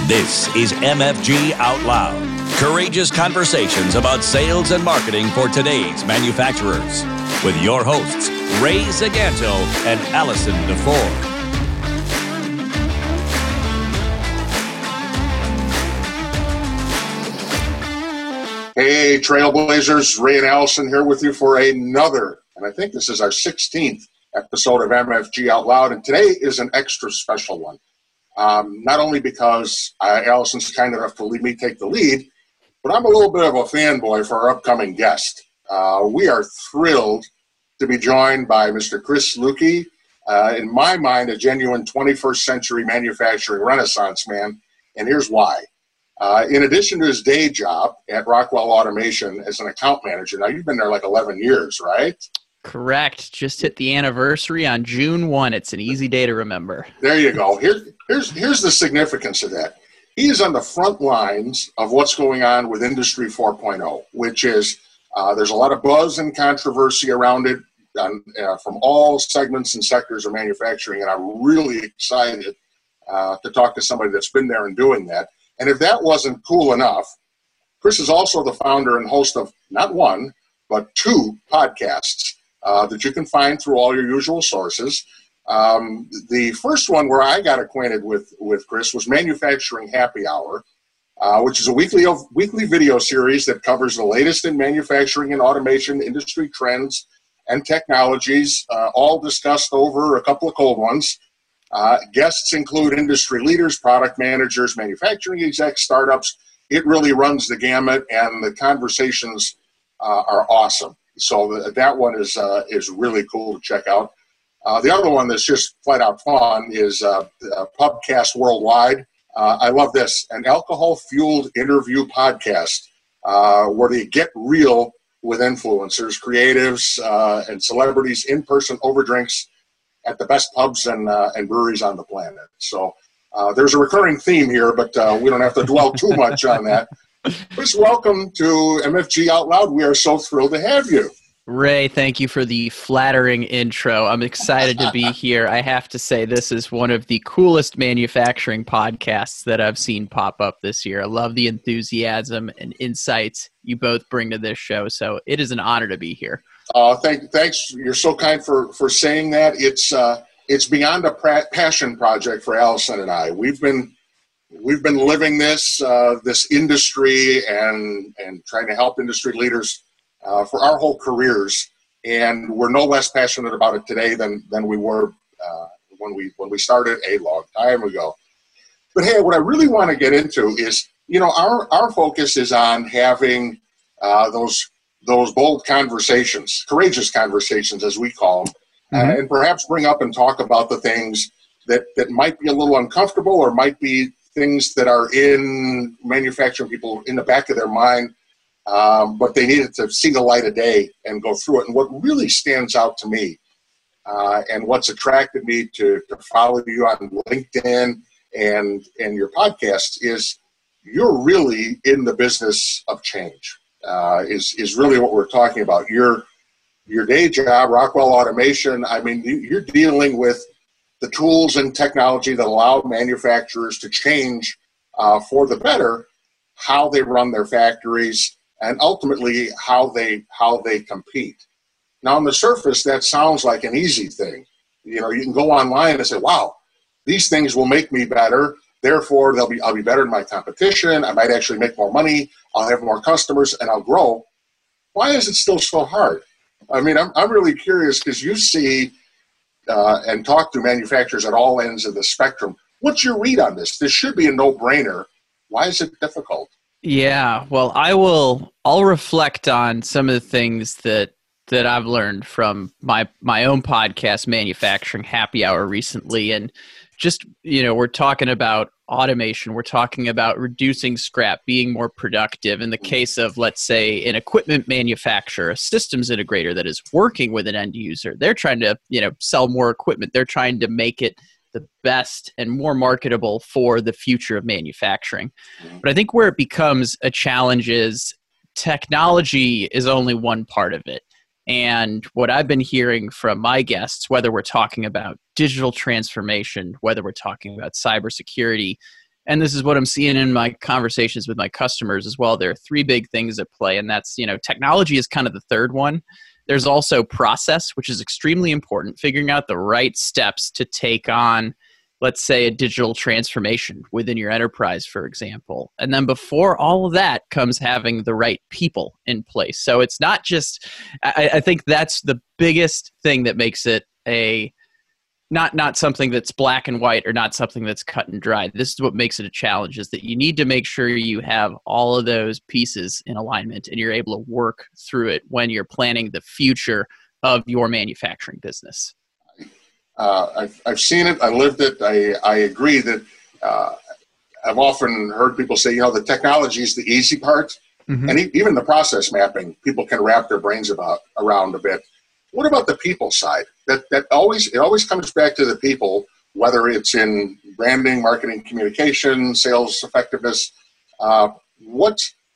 This is MFG Out Loud. Courageous conversations about sales and marketing for today's manufacturers. With your hosts, Ray Zaganto and Allison DeFore. Hey, Trailblazers, Ray and Allison here with you for another, and I think this is our 16th episode of MFG Out Loud, and today is an extra special one. Not only because Allison's kind enough to let me take the lead, but I'm a little bit of a fanboy for our upcoming guest. We are thrilled to be joined by Mr. Chris Luecke, in my mind, a genuine 21st century manufacturing renaissance man, and here's why. In addition to his day job at Rockwell Automation as an account manager, now you've been there like 11 years, right? Correct. Just hit the anniversary on June 1. It's an easy day to remember. There you go. Here's the significance of that. He is on the front lines of what's going on with Industry 4.0, which is there's a lot of buzz and controversy around it from all segments and sectors of manufacturing, and I'm really excited to talk to somebody that's been there and doing that. And if that wasn't cool enough, Chris is also the founder and host of not one, but two podcasts that you can find through all your usual sources. The first one where I got acquainted with Chris was Manufacturing Happy Hour, which is a weekly video series that covers the latest in manufacturing and automation industry trends and technologies, all discussed over a couple of cold ones. Guests include industry leaders, product managers, manufacturing execs, startups. It really runs the gamut, and the conversations are awesome. So that one is really cool to check out. The other one that's just flat out fun is Pubcast Worldwide. I love this, an alcohol-fueled interview podcast where they get real with influencers, creatives, and celebrities in person over drinks at the best pubs and breweries on the planet. So there's a recurring theme here, but we don't have to dwell too much on that. Chris, welcome to MFG Out Loud. We are so thrilled to have you. Ray, thank you for the flattering intro. I'm excited to be here. I have to say this is one of the coolest manufacturing podcasts that I've seen pop up this year. I love the enthusiasm and insights you both bring to this show, so it is an honor to be here. Thanks. You're so kind for saying that. It's beyond a passion project for Allison and I. We've been living this industry and trying to help industry leaders for our whole careers, and we're no less passionate about it today than we were when we started a long time ago. But hey, what I really want to get into is, our focus is on having those bold conversations, courageous conversations, as we call them, and perhaps bring up and talk about the things that might be a little uncomfortable or might be things that are in manufacturing people in the back of their mind, but they needed to see the light of day and go through it. And what really stands out to me and what's attracted me to follow you on LinkedIn and your podcast is you're really in the business of change. Is really what we're talking about. Your day job, Rockwell Automation, I mean, you're dealing with the tools and technology that allow manufacturers to change for the better how they run their factories and ultimately how they compete. Now, on the surface, that sounds like an easy thing. You can go online and say, wow, these things will make me better. Therefore, I'll be better than my competition. I might actually make more money. I'll have more customers, and I'll grow. Why is it still so hard? I mean, I'm really curious because you see and talk to manufacturers at all ends of the spectrum. What's your read on this? This should be a no-brainer. Why is it difficult? Yeah, well, I'll reflect on some of the things that I've learned from my own podcast, Manufacturing Happy Hour, recently, and just, we're talking about automation. We're talking about reducing scrap, being more productive. In the case of, let's say, an equipment manufacturer, a systems integrator that is working with an end user, they're trying to, sell more equipment. They're trying to make it the best and more marketable for the future of manufacturing. But I think where it becomes a challenge is technology is only one part of it. And what I've been hearing from my guests, whether we're talking about digital transformation, whether we're talking about cybersecurity, and this is what I'm seeing in my conversations with my customers as well. There are three big things at play, and that's, technology is kind of the third one. There's also process, which is extremely important, figuring out the right steps to take on, let's say, a digital transformation within your enterprise, for example. And then before all of that comes having the right people in place. So it's not just, I think that's the biggest thing that makes it not something that's black and white or not something that's cut and dried. This is what makes it a challenge, is that you need to make sure you have all of those pieces in alignment and you're able to work through it when you're planning the future of your manufacturing business. I've seen it. I lived it. I agree that I've often heard people say, the technology is the easy part. Mm-hmm. And even the process mapping, people can wrap their brains around a bit. What about the people side? It always comes back to the people, whether it's in branding, marketing, communication, sales effectiveness. What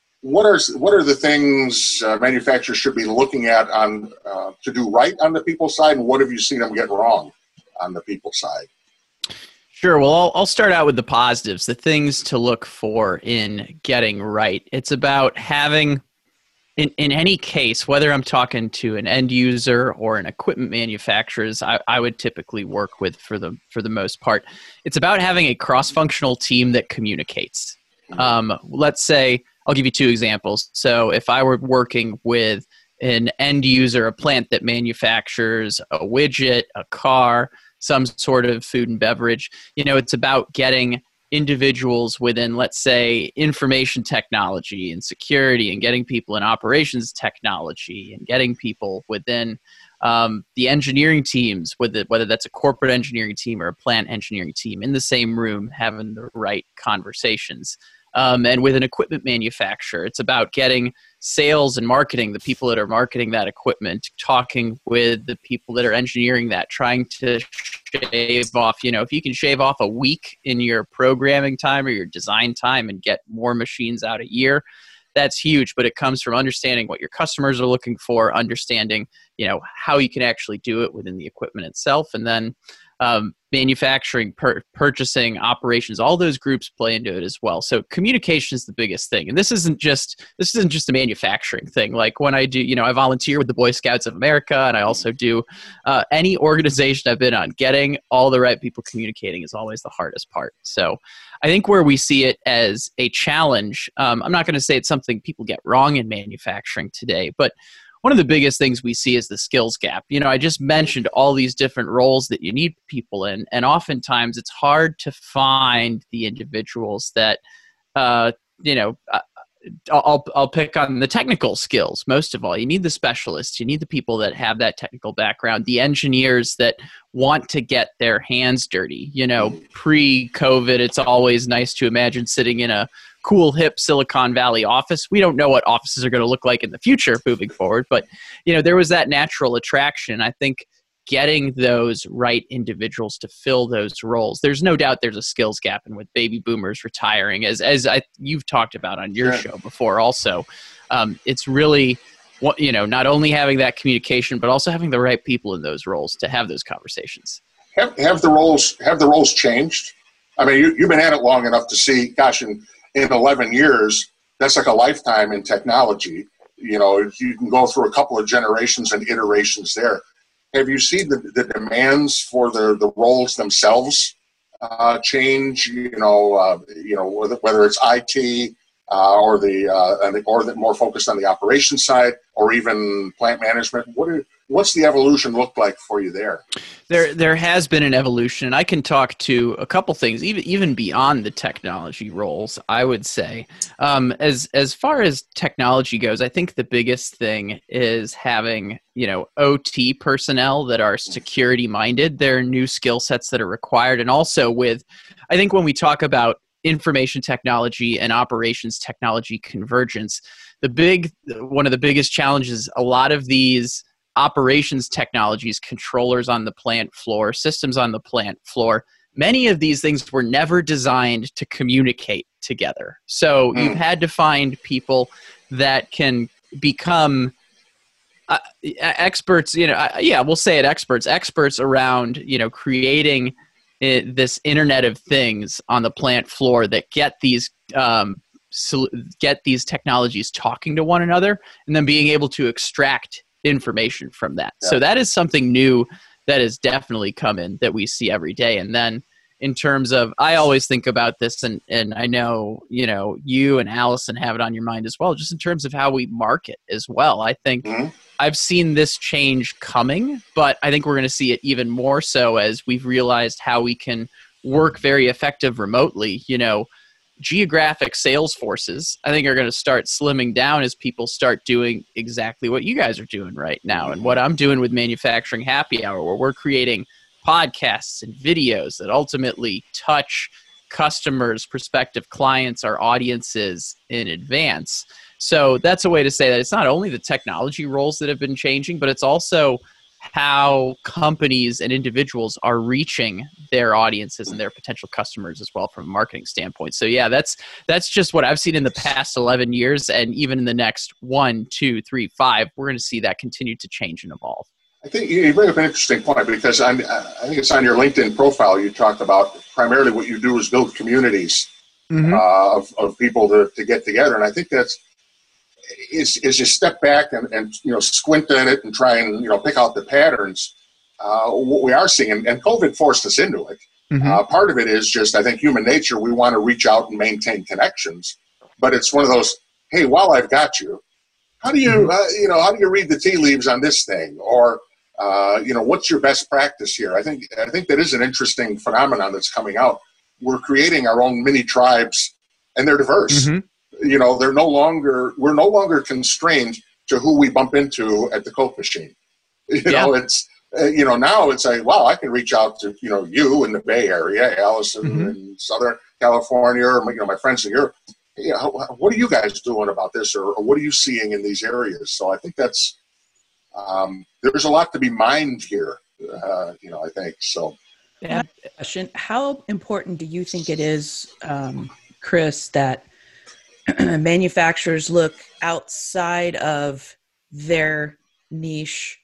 are the things manufacturers should be looking at to do right on the people side, and what have you seen them get wrong on the people side? Sure. Well, I'll start out with the positives, the things to look for in getting right. It's about having, in any case, whether I'm talking to an end user or an equipment manufacturers, I would typically work with for the most part. It's about having a cross-functional team that communicates. Let's say, I'll give you two examples. So if I were working with an end user, a plant that manufactures a widget, a car, some sort of food and beverage, it's about getting individuals within, let's say, information technology and security, and getting people in operations technology, and getting people within the engineering teams, whether that's a corporate engineering team or a plant engineering team, in the same room, having the right conversations. And with an equipment manufacturer, it's about getting sales and marketing, the people that are marketing that equipment, talking with the people that are engineering that, trying to shave off, if you can shave off a week in your programming time or your design time and get more machines out a year, that's huge. But it comes from understanding what your customers are looking for, understanding, how you can actually do it within the equipment itself. And then manufacturing, purchasing, operations, all those groups play into it as well. So communication is the biggest thing. And this isn't just a manufacturing thing. Like when I do, I volunteer with the Boy Scouts of America, and I also do any organization I've been on, getting all the right people communicating is always the hardest part. So I think where we see it as a challenge, I'm not going to say it's something people get wrong in manufacturing today, but one of the biggest things we see is the skills gap. I just mentioned all these different roles that you need people in, and oftentimes it's hard to find the individuals that, I'll pick on the technical skills. Most of all, you need the specialists. You need the people that have that technical background, the engineers that want to get their hands dirty. Pre-COVID, it's always nice to imagine sitting in a cool, hip Silicon Valley office. We don't know what offices are going to look like in the future moving forward, but there was that natural attraction. I think getting those right individuals to fill those roles, there's no doubt there's a skills gap, and with baby boomers retiring, as you've talked about on your show before also, it's really, not only having that communication, but also having the right people in those roles to have those conversations. Have the roles changed? I mean, you've been at it long enough to see, gosh, in 11 years, that's like a lifetime in technology. You can go through a couple of generations and iterations there. Have you seen the demands for the roles themselves change? Whether it's IT or the more focused on the operations side, or even plant management. What's the evolution look like for you there? There has been an evolution. I can talk to a couple things, even beyond the technology roles, I would say. As far as technology goes, I think the biggest thing is having, OT personnel that are security minded. There are new skill sets that are required. And also I think when we talk about information technology and operations technology convergence, one of the biggest challenges, a lot of these operations technologies, controllers on the plant floor, systems on the plant floor, many of these things were never designed to communicate together. So you've had to find people that can become experts, we'll say it, experts around, creating this Internet of Things on the plant floor that get these technologies talking to one another, and then being able to extract information from that. Yeah. So that is something new that has definitely come in that we see every day. And then in terms of, I always think about this, and I know, you and Allison have it on your mind as well, just in terms of how we market as well. I think I've seen this change coming, but I think we're going to see it even more so as we've realized how we can work very effective remotely. Geographic sales forces, I think, are going to start slimming down as people start doing exactly what you guys are doing right now, and what I'm doing with Manufacturing Happy Hour, where we're creating podcasts and videos that ultimately touch customers, prospective clients, our audiences in advance. So that's a way to say that it's not only the technology roles that have been changing, but it's also how companies and individuals are reaching their audiences and their potential customers as well from a marketing standpoint. So yeah, that's just what I've seen in the past 11 years. And even in the next 1, 2, 3, 5, we're going to see that continue to change and evolve. I think you bring up an interesting point, because I think it's on your LinkedIn profile. You talked about primarily what you do is build communities of people to get together. And I think that's, is you step back and squint at it and try and pick out the patterns. What we are seeing, and COVID forced us into it. Part of it is just, I think, human nature. We want to reach out and maintain connections, but it's one of those, hey, while I've got you, how do you how do you read the tea leaves on this thing, or what's your best practice here? I think that is an interesting phenomenon that's coming out. We're creating our own mini tribes, and they're diverse. We're no longer constrained to who we bump into at the Coke machine. It's now it's like, wow, I can reach out to you in the Bay Area, Allison in Southern California, or my friends in Europe. What are you guys doing about this, or what are you seeing in these areas? So I think that's there's a lot to be mined here. I think so. Yeah. Question: how important do you think it is, Chris, that manufacturers look outside of their niche,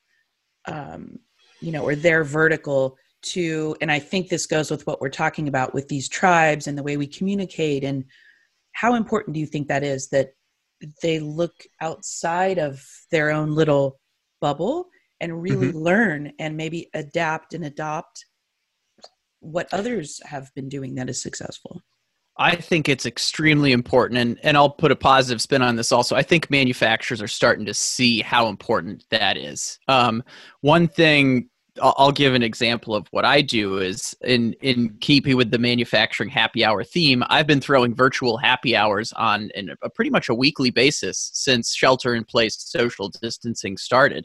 or their vertical to, and I think this goes with what we're talking about with these tribes and the way we communicate, and how important do you think that is, that they look outside of their own little bubble and really learn and maybe adapt and adopt what others have been doing that is successful? I think it's extremely important, and I'll put a positive spin on this also. I think manufacturers are starting to see how important that is. One thing, I'll give an example of what I do is, in keeping with the Manufacturing Happy Hour theme, I've been throwing virtual happy hours on a pretty much a weekly basis since shelter-in-place social distancing started.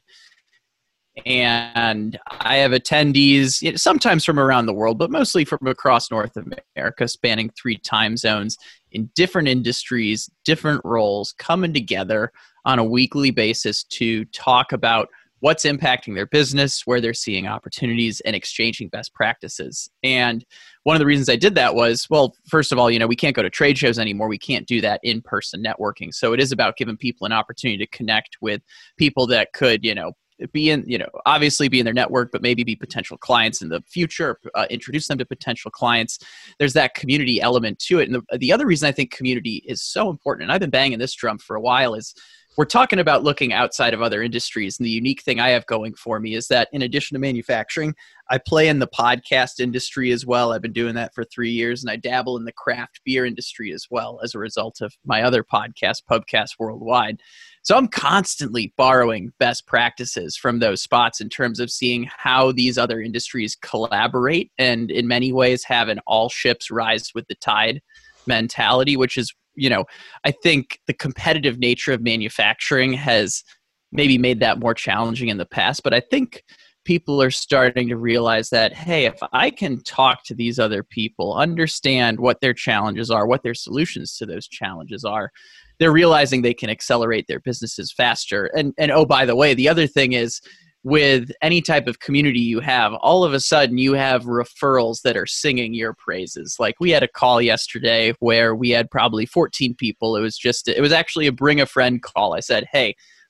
And I have attendees, sometimes from around the world, but mostly from across North America, spanning 3 time zones in different industries, different roles, coming together on a weekly basis to talk about what's impacting their business, where they're seeing opportunities, and exchanging best practices. And one of the reasons I did that was, well, first of all, we can't go to trade shows anymore. We can't do that in-person networking. So it is about giving people an opportunity to connect with people that could, be in, obviously be in their network, but maybe be potential clients in the future, introduce them to potential clients. There's that community element to it. And the other reason I think community is so important, and I've been banging this drum for a while, is we're talking about looking outside of other industries. And the unique thing I have going for me is that in addition to manufacturing, I play in the podcast industry as well. I've been doing that for 3 years, and I dabble in the craft beer industry as well as a result of my other podcast, Pubcast Worldwide. So I'm constantly borrowing best practices from those spots in terms of seeing how these other industries collaborate, and in many ways have an all ships rise with the tide mentality, which is, I think the competitive nature of manufacturing has maybe made that more challenging in the past. But I think people are starting to realize that, hey, if I can talk to these other people, understand what their challenges are, what their solutions to those challenges are, they're realizing they can accelerate their businesses faster. And oh, by the way, the other thing is, with any type of community you have, all of a sudden you have referrals that are singing your praises. Like, we had a call yesterday where we had probably 14 people. It was actually a bring a friend call. I said, hey,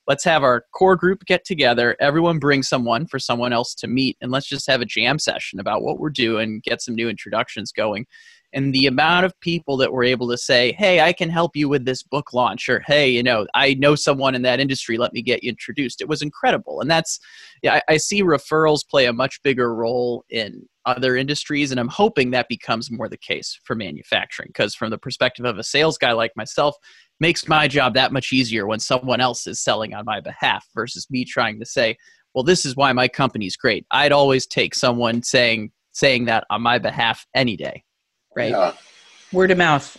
let's have our core group get together. Everyone bring someone for someone else to meet, and let's just have a jam session about what we're doing, get some new introductions going. And the amount of people that were able to say, hey, I can help you with this book launch, or hey, I know someone in that industry, let me get you introduced. It was incredible. And I see referrals play a much bigger role in other industries, and I'm hoping that becomes more the case for manufacturing, because from the perspective of a sales guy like myself, makes my job that much easier when someone else is selling on my behalf versus me trying to say, well, this is why my company's great. I'd always take someone saying that on my behalf any day. Right. Yeah. Word of mouth.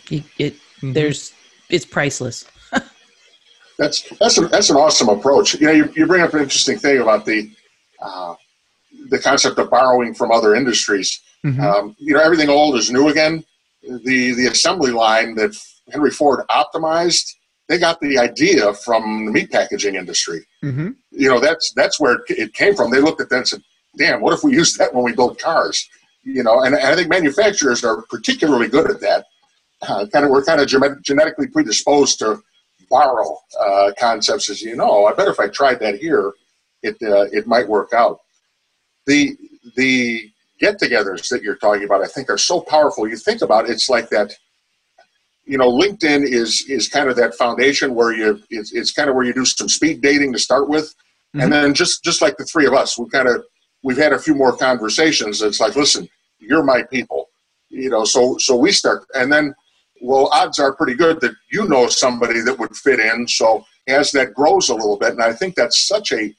It's priceless. That's an awesome approach. You bring up an interesting thing about the concept of borrowing from other industries. Mm-hmm. Everything old is new again. The assembly line that Henry Ford optimized, they got the idea from the meat packaging industry. Mm-hmm. That's where it came from. They looked at that and said, damn, what if we use that when we build cars? And I think manufacturers are particularly good at that. We're kind of genetically predisposed to borrow concepts, as I bet if I tried that here, it might work out. The get-togethers that you're talking about, I think, are so powerful. You think about it, it's like that. LinkedIn is kind of that foundation where it's kind of where you do some speed dating to start with, mm-hmm. and then just like the three of us, we've had a few more conversations. It's like, listen, you're my people, so we start, and then, well, odds are pretty good that somebody that would fit in. So as that grows a little bit, and I think that's such a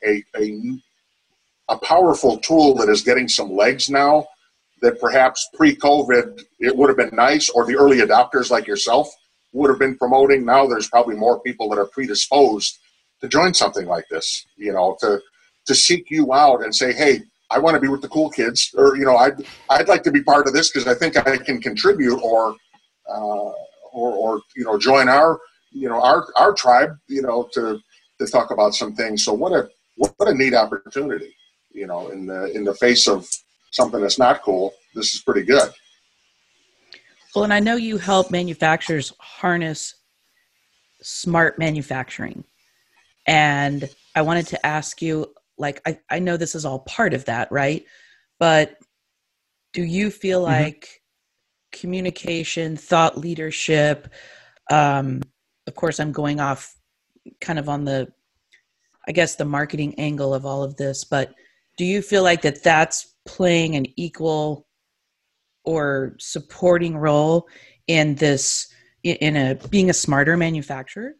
powerful tool that is getting some legs now, that perhaps pre-COVID it would have been nice, or the early adopters like yourself would have been promoting. Now there's probably more people that are predisposed to join something like this, to seek you out and say, hey, I want to be with the cool kids, or, I'd like to be part of this because I think I can contribute, or join our tribe, to talk about some things. So what a neat opportunity, in the face of something that's not cool. This is pretty good. Well, and I know you help manufacturers harness smart manufacturing, and I wanted to ask you, I know this is all part of that, right? But do you feel mm-hmm. like communication, thought leadership, of course, I'm going off kind of on the marketing angle of all of this, but do you feel like that's playing an equal or supporting role in this, being a smarter manufacturer?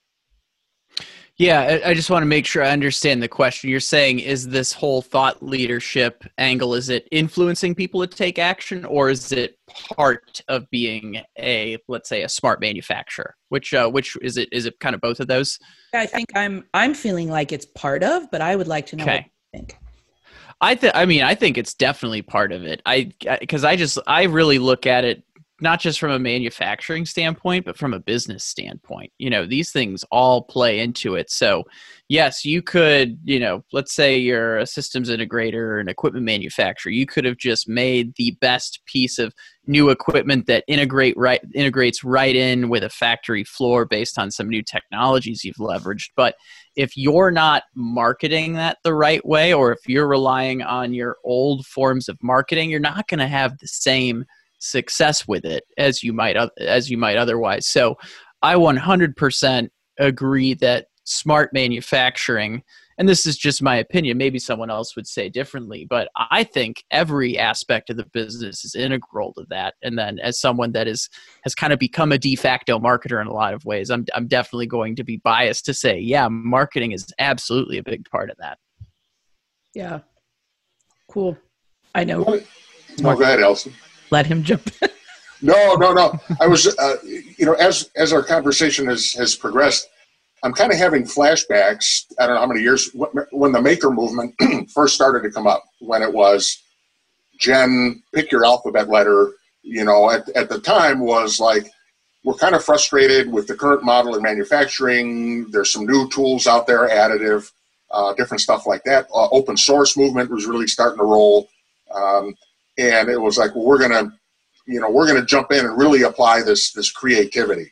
Yeah, I just want to make sure I understand the question. You're saying, is this whole thought leadership angle, is it influencing people to take action, or is it part of being let's say, a smart manufacturer? Which is it? Is it kind of both of those? I think I'm feeling like it's part of, but I would like to know what you think. I think it's definitely part of it. Because I really look at it not just from a manufacturing standpoint, but from a business standpoint. These things all play into it. So yes, you could, let's say you're a systems integrator or an equipment manufacturer. You could have just made the best piece of new equipment that integrates right in with a factory floor based on some new technologies you've leveraged. But if you're not marketing that the right way, or if you're relying on your old forms of marketing, you're not going to have the same success with it as you might otherwise. So I 100% agree that smart manufacturing, and this is just my opinion, maybe someone else would say differently, but I think every aspect of the business is integral to that. And then as someone that has kind of become a de facto marketer in a lot of ways, I'm definitely going to be biased to say, yeah, marketing is absolutely a big part of that. Yeah. Cool. I know. No, go ahead, Allison. Let him jump. No. I was, as our conversation has progressed, I'm kind of having flashbacks. I don't know how many years when the maker movement first started to come up. When it was Jen, pick your alphabet letter. At the time was like, we're kind of frustrated with the current model in manufacturing. There's some new tools out there, additive, different stuff like that. Open source movement was really starting to roll. And it was like, well, we're gonna jump in and really apply this creativity.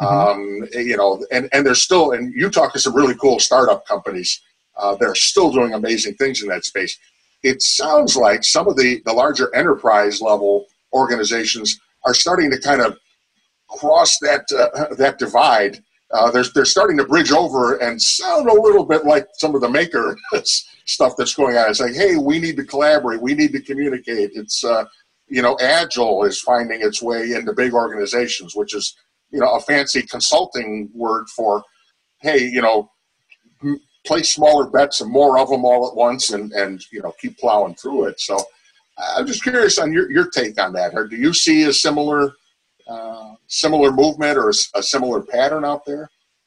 You know, and there's still, and you talk to some really cool startup companies. They're still doing amazing things in that space. It sounds like some of the larger enterprise level organizations are starting to kind of cross that divide. They're starting to bridge over and sound a little bit like some of the maker stuff that's going on. It's like, hey, we need to collaborate. We need to communicate. It's, you know, agile is finding its way into big organizations, which is, you know, a fancy consulting word for, hey, you know, place smaller bets and more of them all at once and you know, keep plowing through it. So I'm just curious on your take on that. Or do you see a similar movement or a similar pattern out there?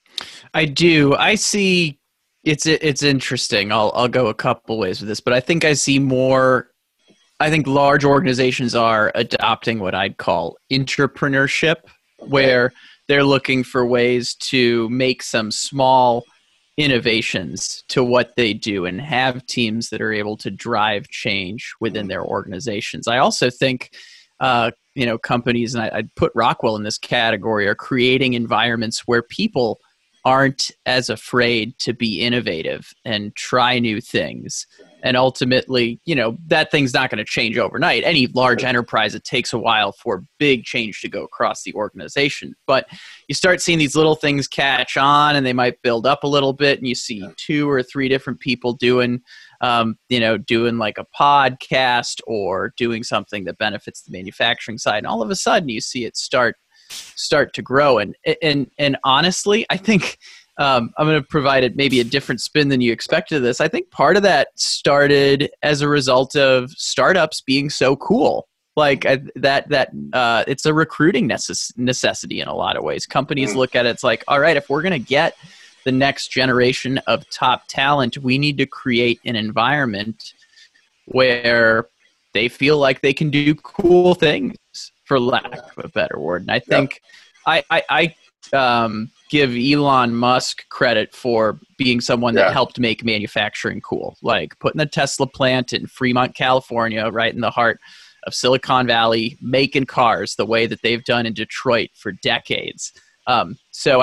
I do. I see it's interesting. I'll go a couple ways with this, but I think I see more. I think large organizations are adopting what I'd call entrepreneurship, where they're looking for ways to make some small innovations to what they do and have teams that are able to drive change within their organizations. I also think, you know, companies, and I'd put Rockwell in this category, are creating environments where people aren't as afraid to be innovative and try new things. And ultimately, you know, that thing's not going to change overnight. Any large enterprise, it takes a while for big change to go across the organization. But you start seeing these little things catch on and they might build up a little bit, and you see 2 or 3 different people doing, you know, doing like a podcast or doing something that benefits the manufacturing side. And all of a sudden you see it start to grow. And honestly, I think I'm going to provide it maybe a different spin than you expected this. I think part of that started as a result of startups being so cool. Like it's a recruiting necessity in a lot of ways. Companies look at it, it's like, all right, if we're going to get the next generation of top talent, we need to create an environment where they feel like they can do cool things, for lack of a better word. And I think I give Elon Musk credit for being someone that helped make manufacturing cool, like putting the Tesla plant in Fremont, California, right in the heart of Silicon Valley, making cars the way that they've done in Detroit for decades. So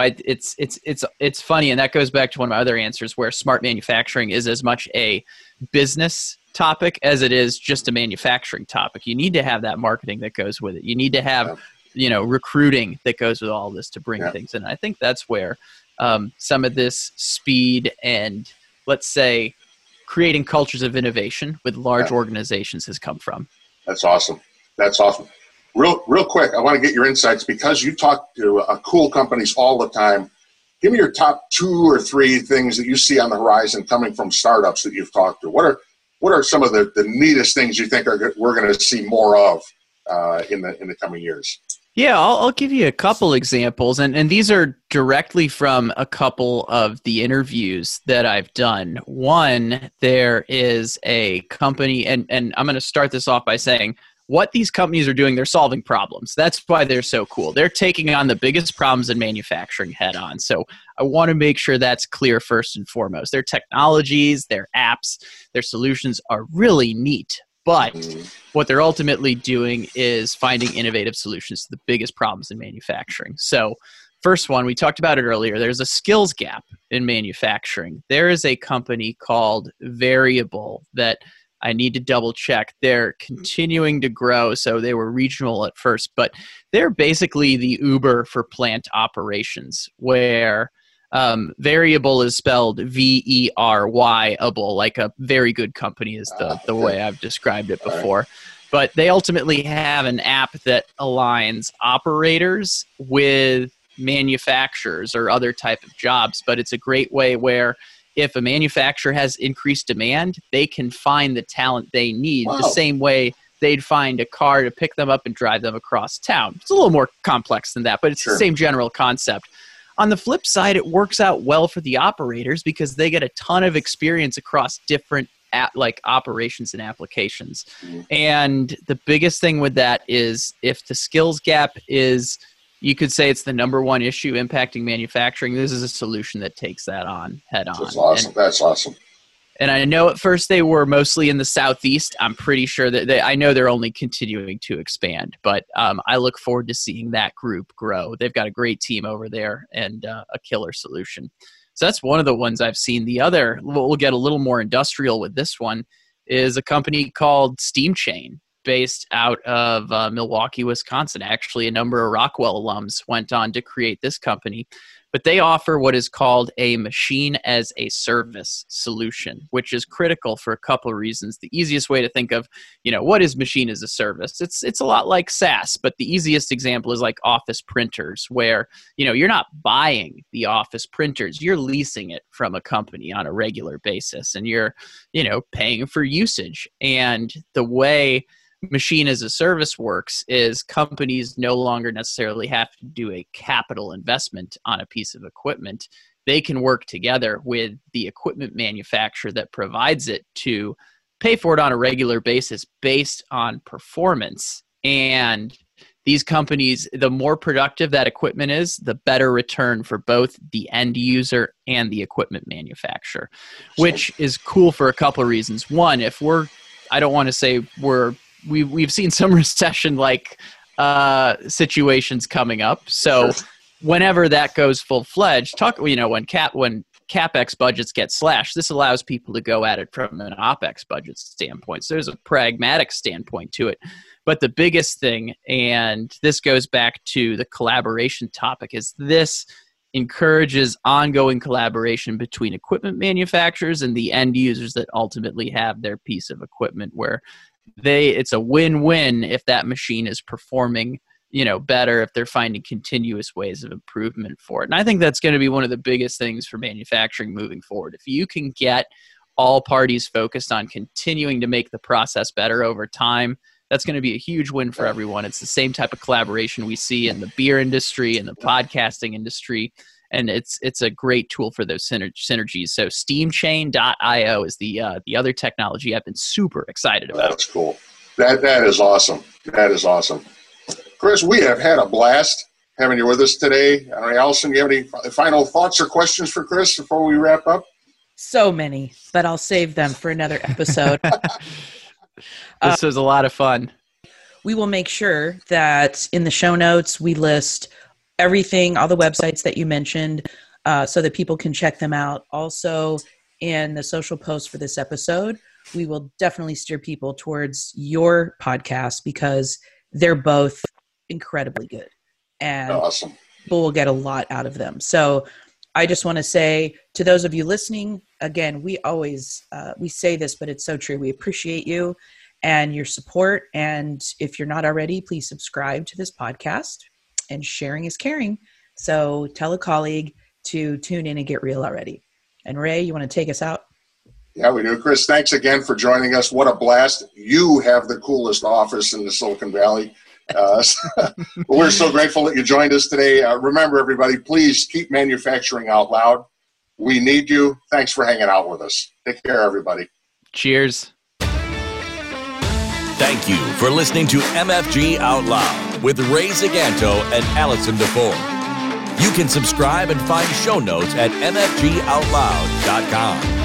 it's funny, and that goes back to one of my other answers, where smart manufacturing is as much a business topic as it is just a manufacturing topic. You need to have that marketing that goes with it. You need to have you know, recruiting that goes with all this to bring things in. I think that's where some of this speed and, let's say, creating cultures of innovation with large organizations has come from. That's awesome. That's awesome. Real quick, I want to get your insights, because you talk to cool companies all the time. Give me your top 2 or 3 things that you see on the horizon coming from startups that you've talked to. What are some of the neatest things you think we're going to see more of in the coming years? Yeah, I'll give you a couple examples, and these are directly from a couple of the interviews that I've done. One, there is a company, and I'm going to start this off by saying what these companies are doing, they're solving problems. That's why they're so cool. They're taking on the biggest problems in manufacturing head on. So I want to make sure that's clear first and foremost. Their technologies, their apps, their solutions are really neat. But what they're ultimately doing is finding innovative solutions to the biggest problems in manufacturing. So first one, we talked about it earlier, there's a skills gap in manufacturing. There is a company called Variable that I need to double check. They're continuing to grow. So they were regional at first, but they're basically the Uber for plant operations, where Variable is spelled Veryable, like a very good company is the way I've described it before. But they ultimately have an app that aligns operators with manufacturers or other type of jobs. But it's a great way where if a manufacturer has increased demand, they can find the talent they need the same way they'd find a car to pick them up and drive them across town. It's a little more complex than that, but it's the same general concept. On the flip side, it works out well for the operators because they get a ton of experience across different operations and applications. And the biggest thing with that is if the skills gap is, you could say it's the number one issue impacting manufacturing, this is a solution that takes that on head on. That's awesome. That's awesome. And I know at first they were mostly in the Southeast. I'm pretty sure that I know they're only continuing to expand, but I look forward to seeing that group grow. They've got a great team over there and a killer solution. So that's one of the ones I've seen. The other, we'll get a little more industrial with this one, is a company called Steam Chain, based out of Milwaukee, Wisconsin. Actually, a number of Rockwell alums went on to create this company. But they offer what is called a machine as a service solution, which is critical for a couple of reasons. The easiest way to think of, what is machine as a service? It's a lot like SaaS, but the easiest example is like office printers, where, you're not buying the office printers, you're leasing it from a company on a regular basis, and you're, paying for usage. And the way machine as a service works is companies no longer necessarily have to do a capital investment on a piece of equipment. They can work together with the equipment manufacturer that provides it to pay for it on a regular basis based on performance. And these companies, the more productive that equipment is, the better return for both the end user and the equipment manufacturer, which is cool for a couple of reasons. One, I don't want to say we've seen some recession-like situations coming up. So whenever that goes full-fledged, when CapEx budgets get slashed, this allows people to go at it from an OpEx budget standpoint. So there's a pragmatic standpoint to it. But the biggest thing, and this goes back to the collaboration topic, is this encourages ongoing collaboration between equipment manufacturers and the end users that ultimately have their piece of equipment, where it's a win-win if that machine is performing, better, if they're finding continuous ways of improvement for it. And I think that's going to be one of the biggest things for manufacturing moving forward. If you can get all parties focused on continuing to make the process better over time, that's going to be a huge win for everyone. It's the same type of collaboration we see in the beer industry and the podcasting industry. And it's a great tool for those synergies. So steamchain.io is the other technology I've been super excited about. That's cool. That is awesome. That is awesome. Chris, we have had a blast having you with us today. Allison, do you have any final thoughts or questions for Chris before we wrap up? So many, but I'll save them for another episode. This was a lot of fun. We will make sure that in the show notes we list everything, all the websites that you mentioned, so that people can check them out. Also, in the social post for this episode, we will definitely steer people towards your podcast because they're both incredibly good. And awesome. People will get a lot out of them. So I just want to say to those of you listening, again, we always, we say this, but it's so true. We appreciate you and your support. And if you're not already, please subscribe to this podcast. And sharing is caring. So tell a colleague to tune in and get real already. And Ray, you want to take us out? Yeah, we do. Chris, thanks again for joining us. What a blast. You have the coolest office in the Silicon Valley. We're so grateful that you joined us today. Remember, everybody, please keep manufacturing out loud. We need you. Thanks for hanging out with us. Take care, everybody. Cheers. Thank you for listening to MFG Out Loud with Ray Zaganto and Allison DeFore. You can subscribe and find show notes at mfgoutloud.com.